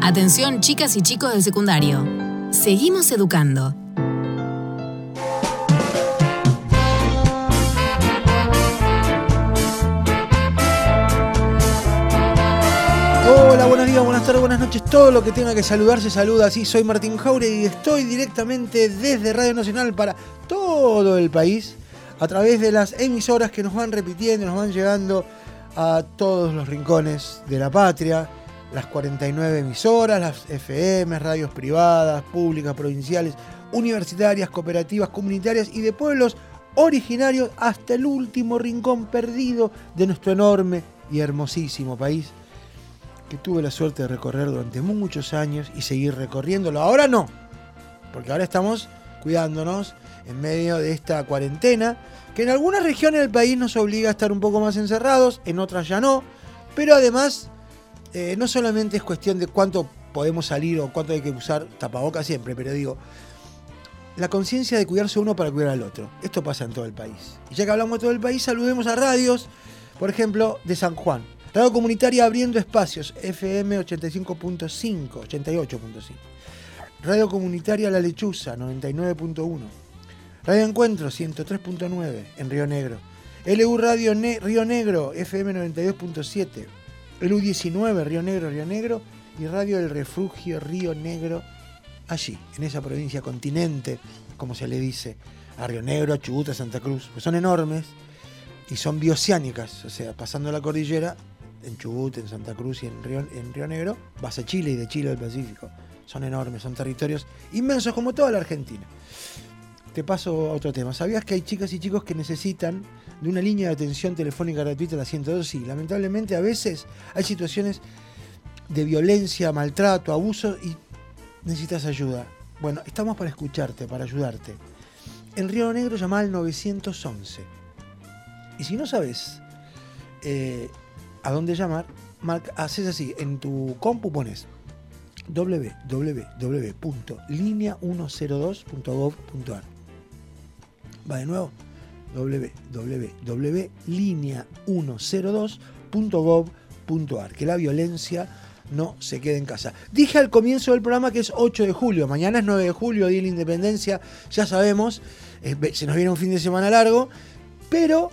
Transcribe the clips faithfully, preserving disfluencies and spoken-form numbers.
Atención, chicas y chicos del secundario. Seguimos educando. Hola, buenos días, buenas tardes, buenas noches. Todo lo que tenga que saludar se saluda así. Soy Martín Jauregui y estoy directamente desde Radio Nacional para todo el país a través de las emisoras que nos van repitiendo, nos van llegando a todos los rincones de la patria. Las cuarenta y nueve emisoras, las F M, radios privadas, públicas, provinciales, universitarias, cooperativas, comunitarias y de pueblos originarios hasta el último rincón perdido de nuestro enorme y hermosísimo país, que tuve la suerte de recorrer durante muchos años y seguir recorriéndolo. Ahora no, porque ahora estamos cuidándonos en medio de esta cuarentena, que en algunas regiones del país nos obliga a estar un poco más encerrados, en otras ya no, pero además eh, no solamente es cuestión de cuánto podemos salir o cuánto hay que usar tapabocas siempre, pero digo, la conciencia de cuidarse uno para cuidar al otro. Esto pasa en todo el país. Y ya que hablamos de todo el país, saludemos a radios, por ejemplo, de San Juan. Radio Comunitaria Abriendo Espacios, F M ochenta y cinco punto cinco, ochenta y ocho punto cinco. Radio Comunitaria La Lechuza, noventa y nueve punto uno. Radio Encuentro, ciento tres punto nueve, en Río Negro. L U Radio ne- Río Negro, F M noventa y dos punto siete. L U diecinueve, Río Negro, Río Negro. Y Radio El Refugio, Río Negro, allí, en esa provincia continente, como se le dice, a Río Negro, a Chubut, a Santa Cruz. Pues son enormes y son bioceánicas, o sea, pasando la cordillera, en Chubut, en Santa Cruz y en Río, en Río Negro, vas a Chile y de Chile al Pacífico. Son enormes, son territorios inmensos como toda la Argentina. Te paso a otro tema. ¿Sabías que hay chicas y chicos que necesitan de una línea de atención telefónica gratuita a la ciento dos? Sí, lamentablemente a veces hay situaciones de violencia, maltrato, abuso y necesitas ayuda. Bueno, estamos para escucharte, para ayudarte. En Río Negro llama al nueve once. Y si no sabes eh, a dónde llamar, marca, haces así, en tu compu pones doble u doble u doble u punto línea ciento dos punto gov punto a r. Va de nuevo, doble u doble u doble u punto línea ciento dos punto gov punto a r. Que la violencia no se quede en casa. Dije al comienzo del programa que es ocho de julio, mañana es nueve de julio, Día de la Independencia, ya sabemos, eh, se nos viene un fin de semana largo, pero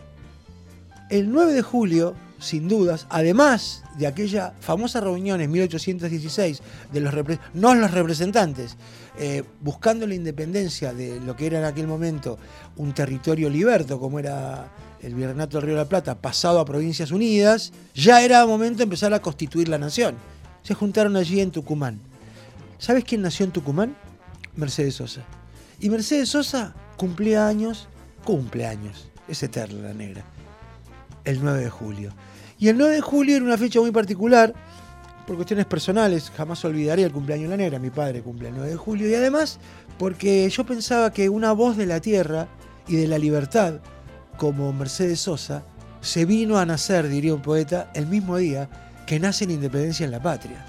el nueve de julio, sin dudas, además de aquella famosa reunión en mil ochocientos dieciséis de los repre- no los representantes, eh, buscando la independencia de lo que era en aquel momento un territorio liberto, como era el Virreinato del Río de la Plata, pasado a Provincias Unidas, ya era momento de empezar a constituir la nación. Se juntaron allí en Tucumán. ¿Sabes quién nació en Tucumán? Mercedes Sosa. Y Mercedes Sosa cumplía años, cumple años, es eterna la negra, el nueve de julio. Y el nueve de julio era una fecha muy particular, por cuestiones personales, jamás olvidaré el cumpleaños de la negra, mi padre cumple el nueve de julio, y además porque yo pensaba que una voz de la tierra y de la libertad, como Mercedes Sosa, se vino a nacer, diría un poeta, el mismo día que nace la independencia en la patria.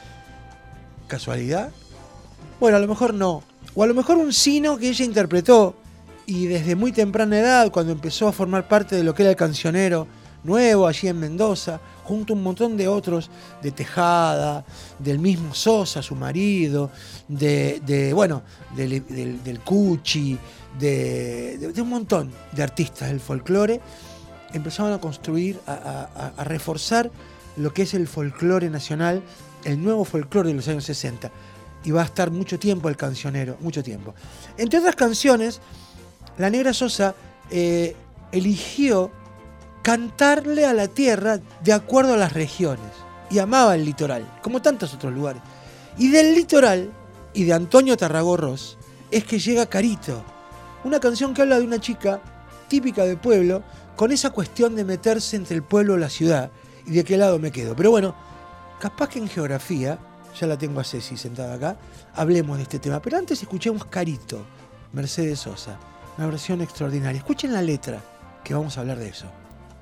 ¿Casualidad? Bueno, a lo mejor no. O a lo mejor un sino que ella interpretó, y desde muy temprana edad, cuando empezó a formar parte de lo que era el cancionero nuevo allí en Mendoza, junto a un montón de otros, de Tejada, del mismo Sosa, su marido, de, de bueno, del, del, del Cuchi, de, de, de un montón de artistas del folclore, empezaron a construir, a, a, a reforzar lo que es el folclore nacional, el nuevo folclore de los años sesenta. Y va a estar mucho tiempo el cancionero, mucho tiempo. Entre otras canciones, la negra Sosa eh, eligió cantarle a la tierra de acuerdo a las regiones. Y amaba el litoral, como tantos otros lugares. Y del litoral, y de Antonio Tarragorros, es que llega Carito. Una canción que habla de una chica típica de pueblo, con esa cuestión de meterse entre el pueblo y la ciudad, y de qué lado me quedo. Pero bueno, capaz que en geografía, ya la tengo a Ceci sentada acá, hablemos de este tema. Pero antes escuchemos Carito, Mercedes Sosa. Una versión extraordinaria. Escuchen la letra, que vamos a hablar de eso.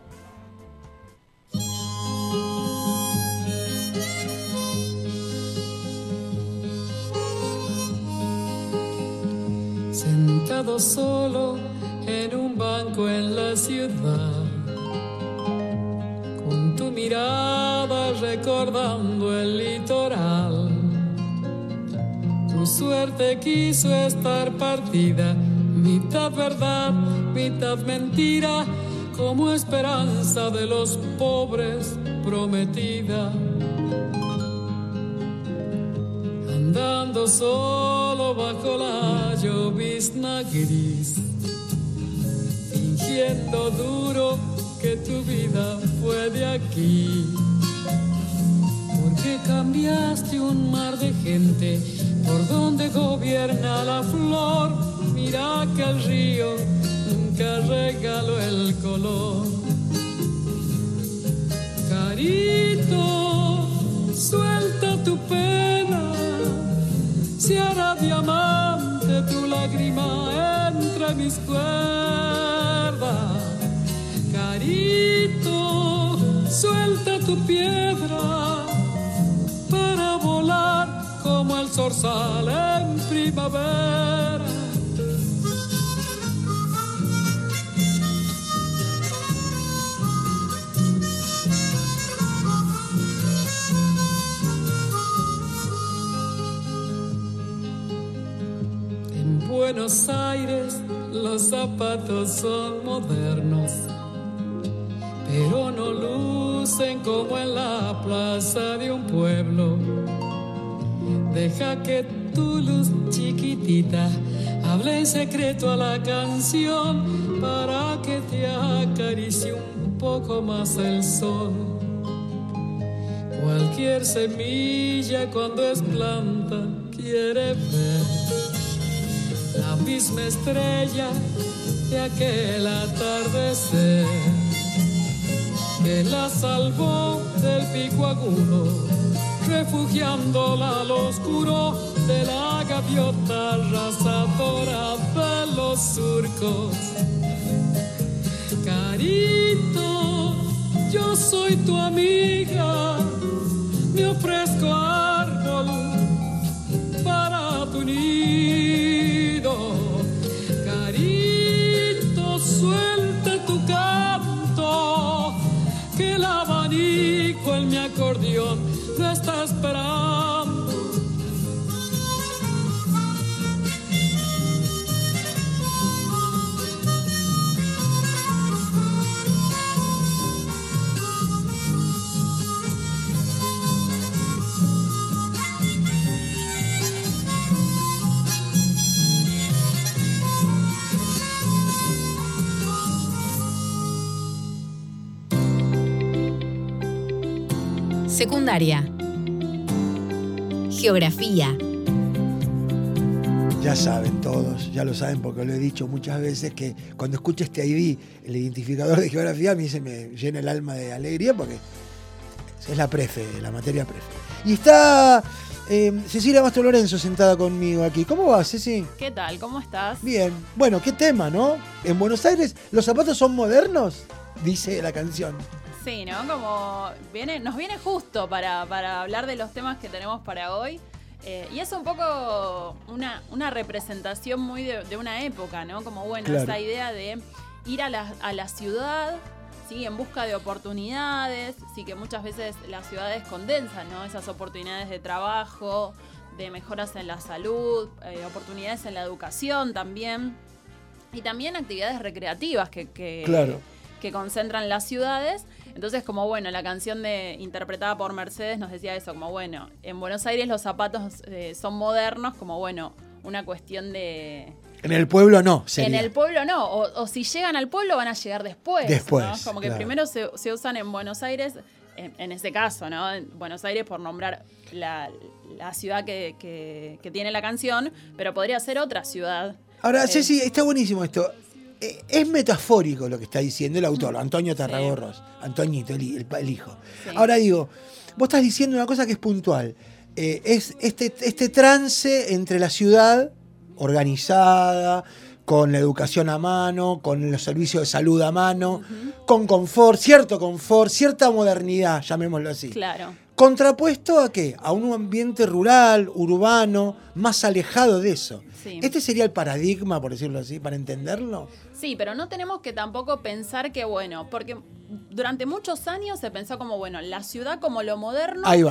Sentado solo en un banco en la ciudad, con tu mirada recordando el litoral, Tu suerte quiso estar partida, mitad verdad, mitad mentira, como esperanza de los pobres prometida. Andando solo bajo la llovizna gris, fingiendo duro que tu vida fue de aquí. Porque cambiaste un mar de gente por donde gobierna la flor. Mira que el río nunca regaló el color. Carito, suelta tu pena, si hará diamante tu lágrima entre mis cuerdas. Carito, suelta tu piedra para volar como el zorzal en primavera. En Buenos Aires los zapatos son modernos, pero no lucen como en la plaza de un pueblo. Deja que tu luz chiquitita hable en secreto a la canción para que te acaricie un poco más el sol. Cualquier semilla cuando es planta quiere ver la misma estrella de aquel atardecer que la salvó del pico agudo, refugiándola al oscuro de la gaviota arrasadora de los surcos. Carito, yo soy tu amiga, me ofrezco árbol para tu nido. Carito, suelta tu canto, que el abanico en mi acordeón lo está esperando. Secundaria. Geografía. Ya saben todos, ya lo saben porque lo he dicho muchas veces, que cuando escucho este I D, el identificador de geografía, a mí se me llena el alma de alegría porque es la prefe, la materia prefe. Y está eh, Cecilia Mastro Lorenzo sentada conmigo aquí. ¿Cómo vas, Ceci? ¿Qué tal? ¿Cómo estás? Bien. Bueno, qué tema, ¿no? En Buenos Aires, ¿los zapatos son modernos? Dice la canción. Sí, ¿no? Como viene, nos viene justo para, para hablar de los temas que tenemos para hoy. Eh, y es un poco una, una representación muy de, de una época, ¿no? Como, bueno, Claro. Esa idea de ir a la, a la ciudad, ¿sí? En busca de oportunidades, sí, que muchas veces las ciudades condensan, ¿no? Esas oportunidades de trabajo, de mejoras en la salud, eh, oportunidades en la educación también. Y también actividades recreativas que, que, Claro. que concentran las ciudades. Entonces, como bueno, la canción de interpretada por Mercedes nos decía eso, como bueno, en Buenos Aires los zapatos eh, son modernos, como bueno, una cuestión de... En el pueblo no, sería. En el pueblo no, o, o si llegan al pueblo van a llegar después. Después, ¿no? Como que claro. primero se, se usan en Buenos Aires, en, en ese caso, ¿no? En Buenos Aires por nombrar la, la ciudad que, que, que tiene la canción, pero podría ser otra ciudad. Ahora, Eh, Ceci, está buenísimo esto. Eh, Es metafórico lo que está diciendo el autor, Antonio Tarragorros, Antoñito, el, el- el hijo. Sí. Ahora digo, vos estás diciendo una cosa que es puntual. Eh, es este, este trance entre la ciudad organizada, con la educación a mano, con los servicios de salud a mano, con confort, cierto confort, cierta modernidad, llamémoslo así. Claro. ¿Contrapuesto a qué? A un ambiente rural, urbano, más alejado de eso. Sí. ¿Este sería el paradigma, por decirlo así, para entenderlo? Sí, pero no tenemos que tampoco pensar que, bueno, porque durante muchos años se pensó como, bueno, la ciudad como lo moderno Ahí va.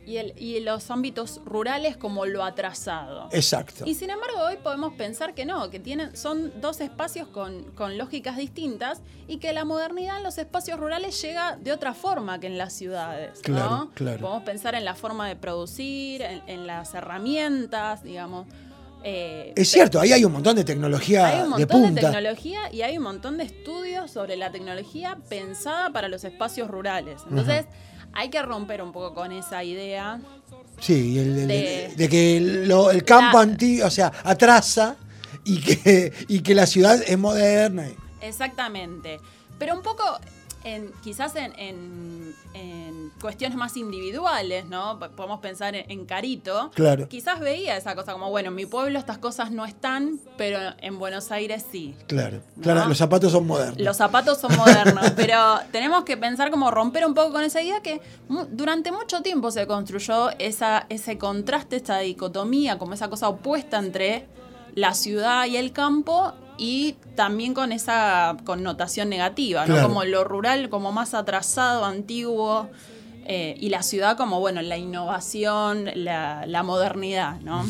Y, el, y los ámbitos rurales como lo atrasado. Exacto. Y sin embargo hoy podemos pensar que no, que tienen, son dos espacios con, con lógicas distintas y que la modernidad en los espacios rurales llega de otra forma que en las ciudades. Claro, ¿no? claro. Podemos pensar en la forma de producir, en, en las herramientas, digamos. Eh, es cierto, ahí hay un montón de tecnología hay un de montón de, punta. tecnología y hay un montón de estudios sobre la tecnología pensada para los espacios rurales. Entonces, uh-huh. hay que romper un poco con esa idea. Sí, el, el, de, de, de que lo, el campo la, antiguo, o sea, atrasa y que, y que la ciudad es moderna. Exactamente. Pero un poco, en, quizás en, en, en cuestiones más individuales, ¿no? Podemos pensar en, en Carito. Claro. Quizás veía esa cosa como, bueno, en mi pueblo estas cosas no están, pero en Buenos Aires sí. Claro, ¿no? claro, los zapatos son modernos. Los zapatos son modernos, pero tenemos que pensar como romper un poco con esa idea que mu- durante mucho tiempo se construyó esa, ese contraste, esa dicotomía, como esa cosa opuesta entre la ciudad y el campo, y también con esa connotación negativa, ¿no? Claro. Como lo rural como más atrasado, antiguo, eh, y la ciudad como, bueno, la innovación, la, la modernidad, ¿no?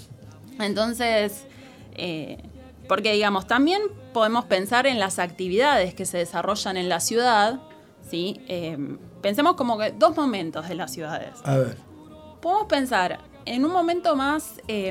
Entonces, eh, porque digamos, también podemos pensar en las actividades que se desarrollan en la ciudad, ¿sí? Eh, pensemos como que dos momentos de las ciudades. A ver. Podemos pensar en un momento más... Eh,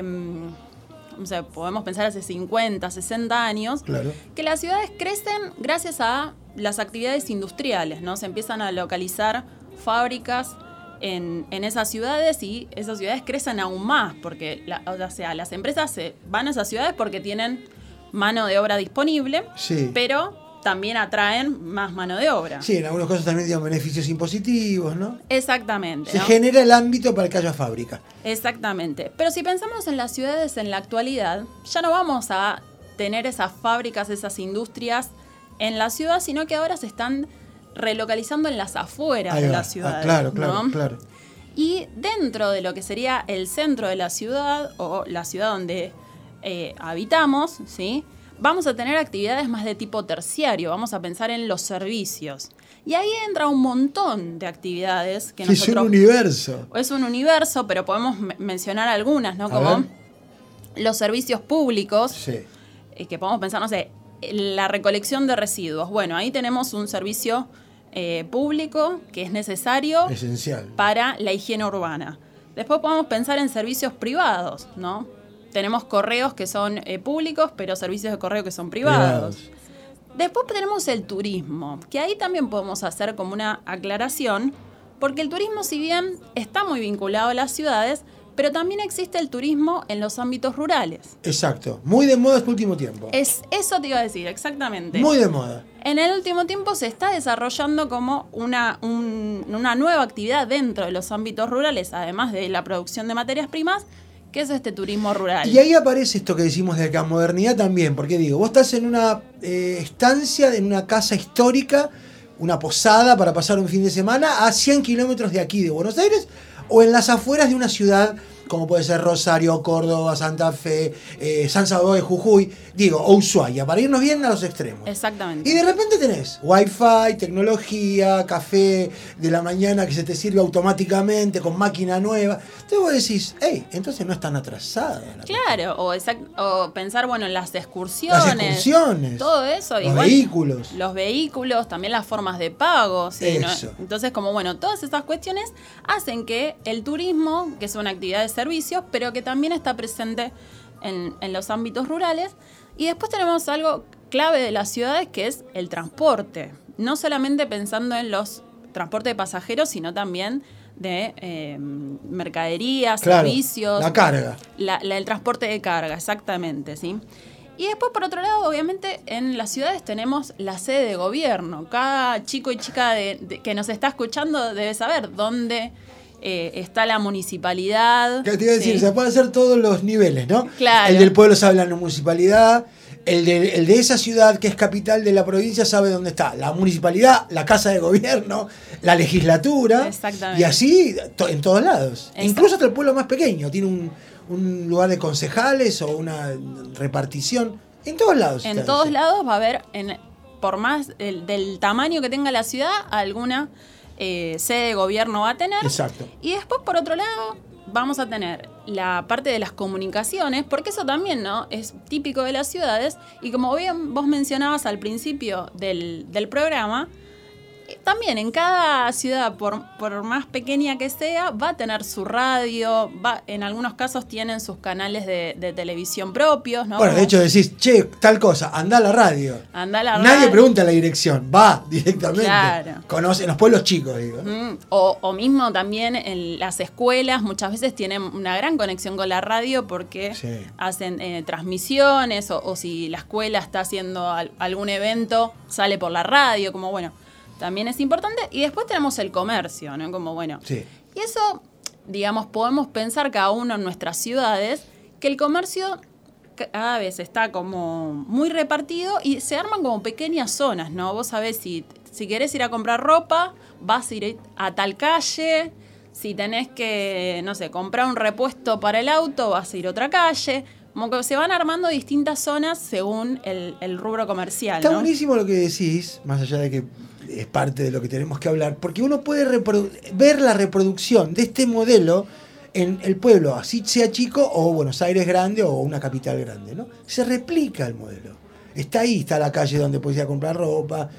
O sea, podemos pensar hace cincuenta, sesenta años, claro. que las ciudades crecen gracias a las actividades industriales, ¿no? Se empiezan a localizar fábricas en, en esas ciudades y esas ciudades crecen aún más, porque la, o sea, las empresas se van a esas ciudades porque tienen mano de obra disponible, sí. pero también atraen más mano de obra. Sí, en algunos casos también tienen beneficios impositivos, ¿no? Exactamente. Se ¿no? genera el ámbito para que haya fábrica. Exactamente. Pero si pensamos en las ciudades en la actualidad, ya no vamos a tener esas fábricas, esas industrias en la ciudad, sino que ahora se están relocalizando en las afueras Ahí de va. la ciudad. Ah, claro, claro, ¿no? claro. Y dentro de lo que sería el centro de la ciudad, o la ciudad donde eh, habitamos, ¿sí? Vamos a tener actividades más de tipo terciario, vamos a pensar en los servicios. Y ahí entra un montón de actividades que sí, nosotros... Es un universo. Es un universo, pero podemos m- mencionar algunas, ¿no? A Como ver. los servicios públicos, Sí. eh, que podemos pensar, no sé, la recolección de residuos. Bueno, ahí tenemos un servicio eh, público que es necesario Esencial. para la higiene urbana. Después podemos pensar en servicios privados, ¿no? Tenemos correos que son eh, públicos, pero servicios de correo que son privados. Privados. Después tenemos el turismo, que ahí también podemos hacer como una aclaración, porque el turismo, si bien está muy vinculado a las ciudades, pero también existe el turismo en los ámbitos rurales. Exacto. Muy de moda este último tiempo. Es, eso te iba a decir, exactamente. Muy de moda. En el último tiempo se está desarrollando como una, un, una nueva actividad dentro de los ámbitos rurales, además de la producción de materias primas, que es este turismo rural. Y ahí aparece esto que decimos de acá, modernidad también, porque digo, vos estás en una eh, estancia, en una casa histórica, una posada para pasar un fin de semana a cien kilómetros de aquí, de Buenos Aires, o en las afueras de una ciudad como puede ser Rosario, Córdoba, Santa Fe, eh, San Salvador de Jujuy, digo, o Ushuaia, para irnos bien a los extremos. Exactamente. Y de repente tenés Wi-Fi, tecnología, café de la mañana que se te sirve automáticamente con máquina nueva. Entonces vos decís, hey, entonces no es tan atrasada. La claro, o, exact, o pensar, bueno, en las excursiones. Las excursiones. Todo eso. Los igual, vehículos. Los vehículos, también las formas de pago. ¿sí? Eso. ¿no? Entonces, como bueno, todas esas cuestiones hacen que el turismo, que es una actividad de servicios, pero que también está presente en, en los ámbitos rurales. Y después tenemos algo clave de las ciudades, que es el transporte. No solamente pensando en los transportes de pasajeros, sino también de eh, mercaderías, claro, servicios. La carga. La, la, el transporte de carga, exactamente, ¿sí? Y después, por otro lado, obviamente, en las ciudades tenemos la sede de gobierno. Cada chico y chica de, de, que nos está escuchando debe saber dónde eh, está la municipalidad. ¿Qué te iba a decir? ¿sí? Se pueden hacer todos los niveles, ¿no? Claro. El del pueblo sabe la municipalidad, el de, el de esa ciudad que es capital de la provincia sabe dónde está la municipalidad, la casa de gobierno, la legislatura. Exactamente. Y así to, en todos lados. Exacto. Incluso hasta el pueblo más pequeño tiene un, un lugar de concejales o una repartición. En todos lados. En todos lados va a haber, en, por más el, del tamaño que tenga la ciudad, alguna eh, sede de gobierno va a tener. Exacto. Y después, por otro lado, vamos a tener la parte de las comunicaciones, porque eso también, ¿no? Es típico de las ciudades. Y como bien vos mencionabas al principio del, del programa, también en cada ciudad, por, por más pequeña que sea, va a tener su radio, va, en algunos casos tienen sus canales de, de televisión propios, ¿no? Bueno, de hecho decís, che, tal cosa, anda a la radio. Anda a la Nadie radio. pregunta la dirección, va directamente. Claro. Conoce, en los pueblos chicos, digo. Mm, o, o mismo también en las escuelas muchas veces tienen una gran conexión con la radio porque Sí. hacen eh, transmisiones o, o si la escuela está haciendo al, algún evento, sale por la radio, como bueno, también es importante. Y después tenemos el comercio, ¿no? Como bueno. Sí. Y eso, digamos, podemos pensar cada uno en nuestras ciudades, que el comercio cada vez está como muy repartido y se arman como pequeñas zonas, ¿no? Vos sabés, si, si querés ir a comprar ropa, vas a ir a tal calle. Si tenés que, no sé, comprar un repuesto para el auto, vas a ir a otra calle. Como que se van armando distintas zonas según el, el rubro comercial, Está ¿no? buenísimo lo que decís, más allá de que es parte de lo que tenemos que hablar, porque uno puede reprodu- ver la reproducción de este modelo en el pueblo, así sea chico o Buenos Aires grande o una capital grande, ¿no? Se replica el modelo. Está ahí, está la calle donde puedes ir a comprar ropa.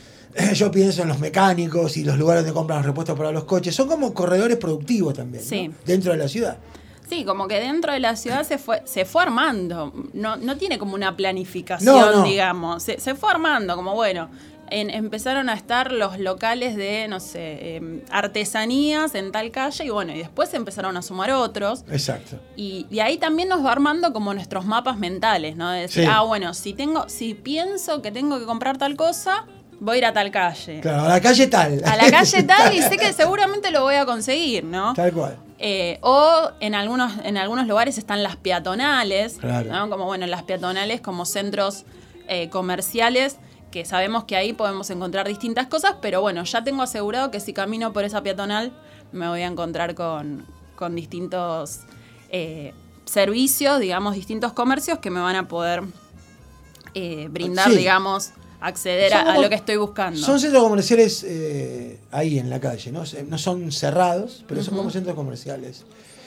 Yo pienso en los mecánicos y los lugares donde compran los repuestos para los coches. Son como corredores productivos también, ¿no? Sí. Dentro de la ciudad. Sí, como que dentro de la ciudad se fue, se fue armando. No, no tiene como una planificación, No, no. digamos. Se, se fue armando, como bueno. En, empezaron a estar los locales de, no sé, eh, artesanías en tal calle y bueno, y después se empezaron a sumar otros. Exacto. Y, y ahí también nos va armando como nuestros mapas mentales, ¿no? De decir, Sí. ah, bueno, si tengo, si pienso que tengo que comprar tal cosa, voy a ir a tal calle. Claro, a la calle tal. A la calle tal y sé que seguramente lo voy a conseguir, ¿no? Tal cual. Eh, o en algunos, en algunos lugares están las peatonales, Claro. ¿no? Como bueno, las peatonales como centros eh, comerciales, que sabemos que ahí podemos encontrar distintas cosas, pero bueno, ya tengo asegurado que si camino por esa peatonal me voy a encontrar con, con distintos eh, servicios, digamos, distintos comercios que me van a poder eh, brindar, Sí. digamos, acceder Son a, a como- lo que estoy buscando. Son centros comerciales eh, ahí en la calle, ¿no? Se- No son cerrados, pero son Ujú. como centros comerciales.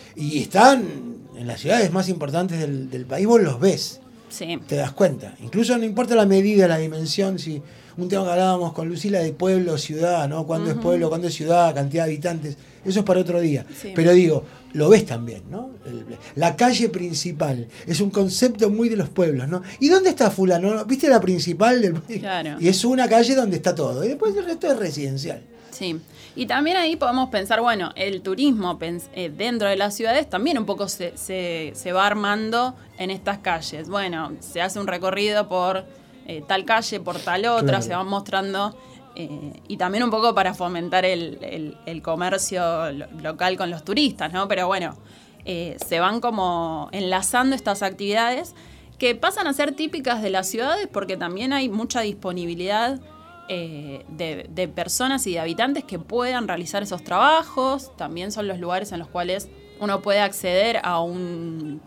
Y están en las ciudades más importantes del, del país, vos los ves, Sí. te das cuenta. Incluso no importa la medida, la dimensión, si un tema que hablábamos con Lucila de pueblo, ciudad, ¿no? Cuándo es Ujú. pueblo, cuándo es ciudad, cantidad de habitantes, eso es para otro día. Sí. Pero digo, lo ves también, ¿no? El- la calle principal es un concepto muy de los pueblos, ¿no? ¿Y dónde está fulano? ¿Viste la principal del país? Claro. Y es una calle donde está todo. Y después el resto es residencial. Sí, y también ahí podemos pensar, bueno, el turismo pens- eh, dentro de las ciudades también un poco se, se, se va armando en estas calles. Bueno, se hace un recorrido por eh, tal calle, por tal otra, Claro. se van mostrando, eh, y también un poco para fomentar el, el- el comercio lo- local con los turistas, ¿no? Pero bueno, eh, se van como enlazando estas actividades que pasan a ser típicas de las ciudades porque también hay mucha disponibilidad eh, de, de personas y de habitantes que puedan realizar esos trabajos. También son los lugares en los cuales uno puede acceder a un,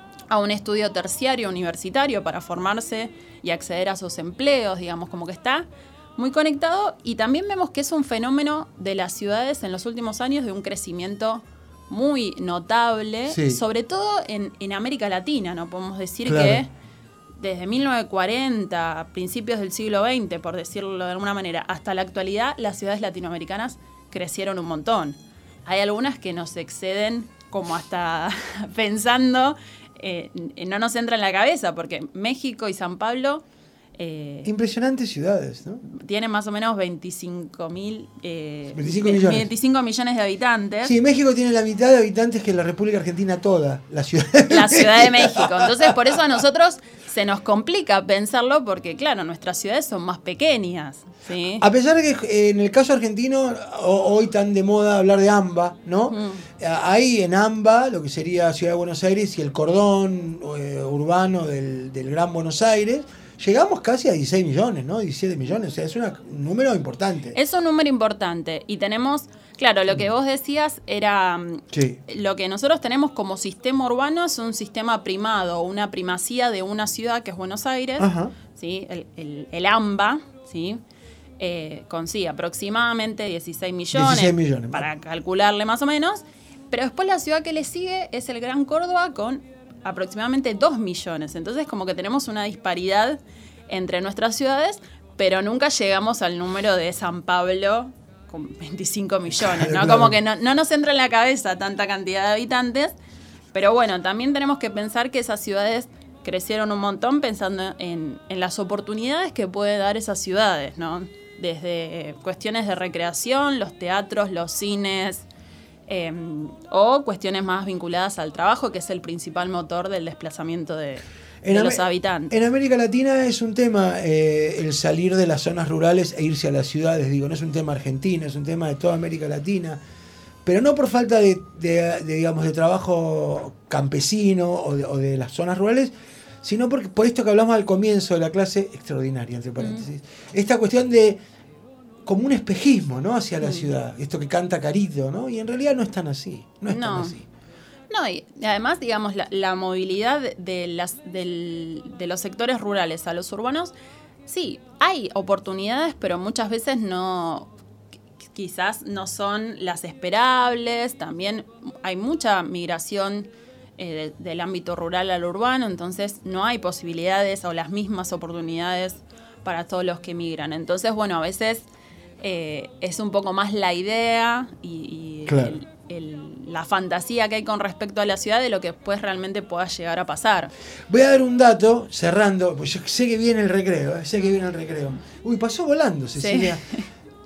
a un estudio terciario universitario para formarse y acceder a sus empleos, digamos, como que está muy conectado. Y también vemos que es un fenómeno de las ciudades en los últimos años de un crecimiento muy notable, Sí. sobre todo en, en América Latina, ¿no? Podemos decir Claro. que desde mil novecientos cuarenta, principios del siglo veinte, por decirlo de alguna manera, hasta la actualidad, las ciudades latinoamericanas crecieron un montón. Hay algunas que nos exceden como hasta pensando, eh, no nos entra en la cabeza, porque México y San Pablo eh, Impresionantes ciudades, ¿no? tienen más o menos veinticinco mil, eh, veinticinco millones. veinticinco millones de habitantes. Sí, México tiene la mitad de habitantes que la República Argentina toda, la ciudad de La Ciudad de México. Entonces, por eso a nosotros se nos complica pensarlo porque, claro, nuestras ciudades son más pequeñas, ¿sí? A pesar de que eh, en el caso argentino, o- hoy tan de moda hablar de AMBA, ¿no? Mm. Eh, Hay en AMBA lo que sería Ciudad de Buenos Aires y el cordón eh, urbano del, del Gran Buenos Aires. Llegamos casi a dieciséis millones, ¿no? diecisiete millones, o sea, es una- un número importante. Es un número importante y tenemos, claro, lo que vos decías era, mm, Sí. lo que nosotros tenemos como sistema urbano es un sistema primado, una primacía de una ciudad que es Buenos Aires, Ajá. ¿sí? El, el- el AMBA, ¿sí? eh, con sí, aproximadamente dieciséis millones, dieciséis millones, para calcularle más o menos. Pero después la ciudad que le sigue es el Gran Córdoba con aproximadamente dos millones. Entonces como que tenemos una disparidad entre nuestras ciudades, pero nunca llegamos al número de San Pablo con veinticinco millones, ¿no? Claro. Como que no, no nos entra en la cabeza tanta cantidad de habitantes. Pero bueno, también tenemos que pensar que esas ciudades crecieron un montón pensando en, en las oportunidades que puede dar esas ciudades, ¿no? Desde cuestiones de recreación, los teatros, los cines, eh, o cuestiones más vinculadas al trabajo, que es el principal motor del desplazamiento de, de En los Am- habitantes. En América Latina es un tema eh, el salir de las zonas rurales e irse a las ciudades, digo, no es un tema argentino, es un tema de toda América Latina, pero no por falta de, de, de, digamos, de trabajo campesino o de, o de las zonas rurales, sino porque, por esto que hablamos al comienzo de la clase, extraordinaria, entre paréntesis, mm. esta cuestión de como un espejismo, ¿no? Hacia la mm. ciudad, esto que canta Carito, ¿no? Y en realidad no es tan así, no es no. tan así. No, y además, digamos, la, la movilidad de, las, del, de los sectores rurales a los urbanos, sí, hay oportunidades, pero muchas veces no, quizás no son las esperables. También hay mucha migración eh, de, del ámbito rural al urbano, entonces no hay posibilidades o las mismas oportunidades para todos los que migran. Entonces, bueno, a veces eh, es un poco más la idea y, y claro. el, El, la fantasía que hay con respecto a la ciudad de lo que después realmente pueda llegar a pasar. Voy a dar un dato, cerrando, pues yo sé que viene el recreo, ¿eh? sé que viene el recreo. Uy, pasó volando, Cecilia. Sí.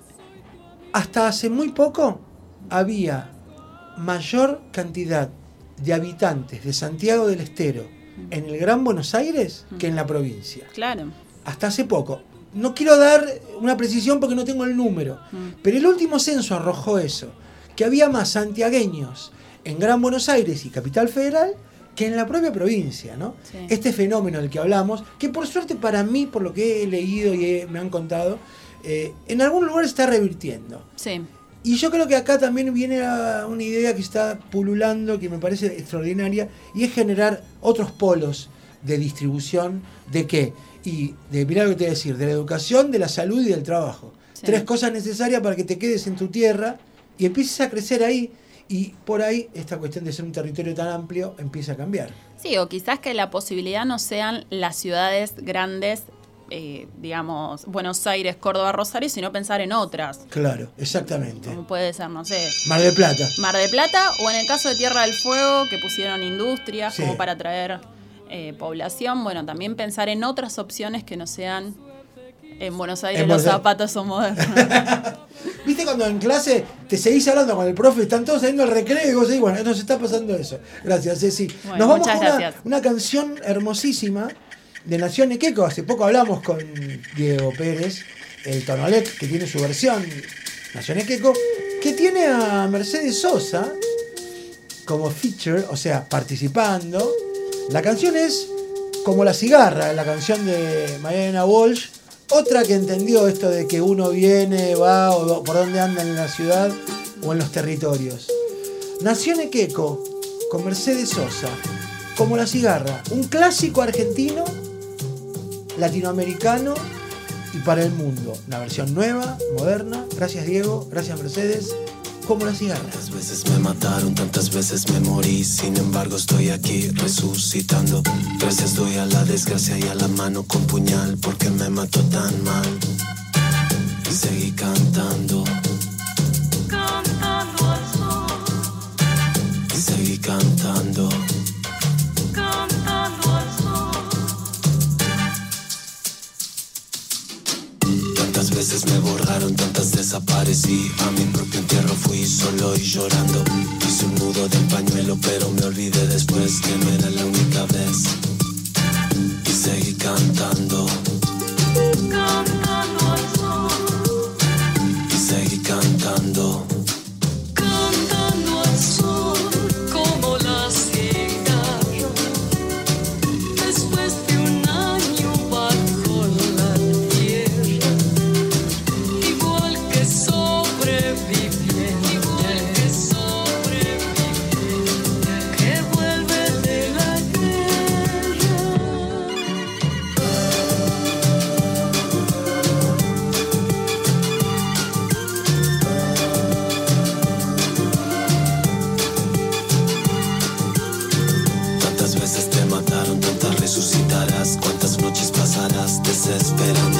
Hasta hace muy poco había mayor cantidad de habitantes de Santiago del Estero en el Gran Buenos Aires que en la provincia. Claro. Hasta hace poco. No quiero dar una precisión porque no tengo el número, mm. pero el último censo arrojó eso, que había más santiagueños en Gran Buenos Aires y Capital Federal que en la propia provincia, ¿no? Sí. Este fenómeno del que hablamos, que por suerte para mí, por lo que he leído y he, me han contado, eh, en algún lugar está revirtiendo. Sí. Y yo creo que acá también viene una idea que está pululando, que me parece extraordinaria, y es generar otros polos de distribución, ¿de qué? Y de, mirá lo que te voy a decir, de la educación, de la salud y del trabajo. Sí. Tres cosas necesarias para que te quedes en tu tierra y empieces a crecer ahí, y por ahí esta cuestión de ser un territorio tan amplio empieza a cambiar. Sí, o quizás que la posibilidad no sean las ciudades grandes, eh, digamos, Buenos Aires, Córdoba, Rosario, sino pensar en otras. Claro, exactamente. Como puede ser, no sé... Mar del Plata. Mar del Plata, o en el caso de Tierra del Fuego, que pusieron industrias sí. como para atraer eh, población. Bueno, también pensar en otras opciones que no sean... En Buenos Aires en los Buenos... zapatos son modernos. ¿Viste cuando en clase te seguís hablando con el profe, están todos saliendo al recreo y vos decís, bueno, nos está pasando eso? Gracias, Ceci. Bueno, nos vamos muchas con gracias. Una, una canción hermosísima de Nación Equeco. Hace poco hablamos con Diego Pérez, el Tonolec, que tiene su versión, Nación Equeco, que tiene a Mercedes Sosa como feature, o sea, participando. La canción es Como la cigarra, la canción de Mariana Walsh. Otra que entendió esto de que uno viene, va o por dónde anda en la ciudad o en los territorios. Nación Equeco con Mercedes Sosa, Como la cigarra, un clásico argentino, latinoamericano y para el mundo. Una versión nueva, moderna. Gracias Diego, gracias Mercedes. Como la cigarra. Tantas veces me mataron, tantas veces me morí. Sin embargo estoy aquí resucitando. Gracias doy a la desgracia y a la mano con puñal, porque me mató tan mal. Y seguí cantando, cantando al sol. Y seguí cantando, cantando al sol. Tantas veces me borraron, tantas desaparecí. A mi propio entierro fui solo y llorando. Hice un nudo de pañuelo, pero me olvidé después que no era la única vez. Y seguí cantando, cantando al sol. Y seguí cantando, cantando al sol, como la cigarra. Después de un año bajo la tierra, igual que sobreviviente, igual que sobreviviente, que vuelve de la guerra. veces te mataron, tantas resucitarás. Cuántas noches pasarás desesperando